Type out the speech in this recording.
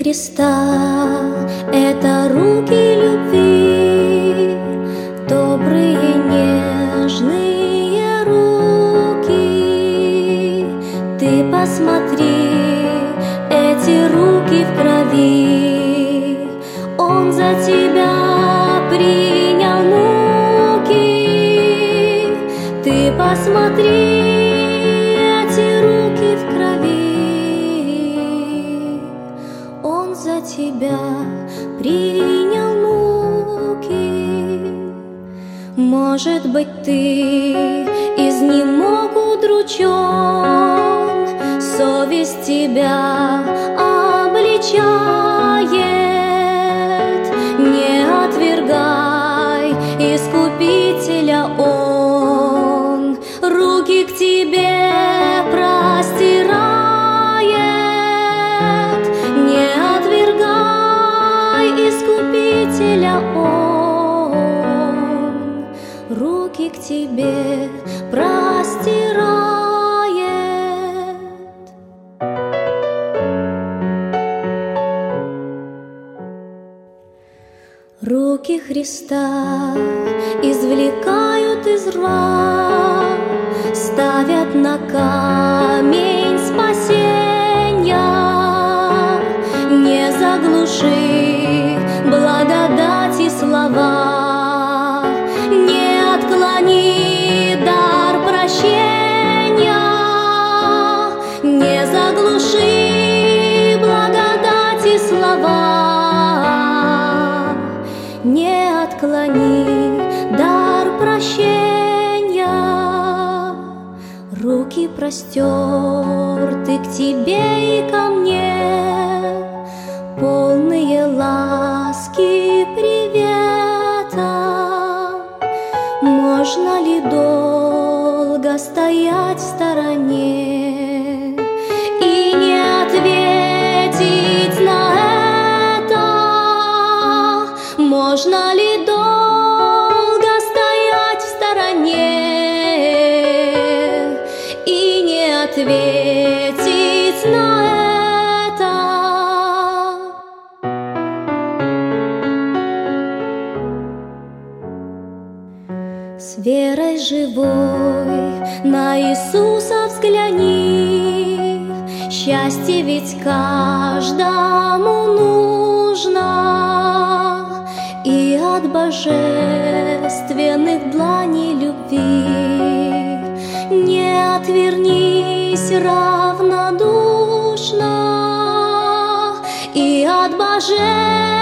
Христа — это руки любви, добрые, нежные руки. Ты посмотри, эти руки в крови, Он за тебя принял муки. Ты посмотри, за тебя принял муки. Может быть, ты изнемог удручен, совесть тебя обличает. Не отвергай Искупителя, Он руки к тебе простирает. Искупителя Он руки к тебе простирает. Руки Христа извлекают из рва, ставят на камень спасенья. Не заглуши благодати слова, не отклони дар прощения, не заглуши благодати слова, не отклони дар прощения. Руки простерты к тебе и ко мне, полные ласки привета. Можно ли долго стоять в стороне и не ответить на это? Можно ли долго стоять в стороне и не ответить на это? С верой живой на Иисуса взгляни, счастье ведь каждому нужно, и от божественных дланей любви не отвернись равнодушно, и от божественных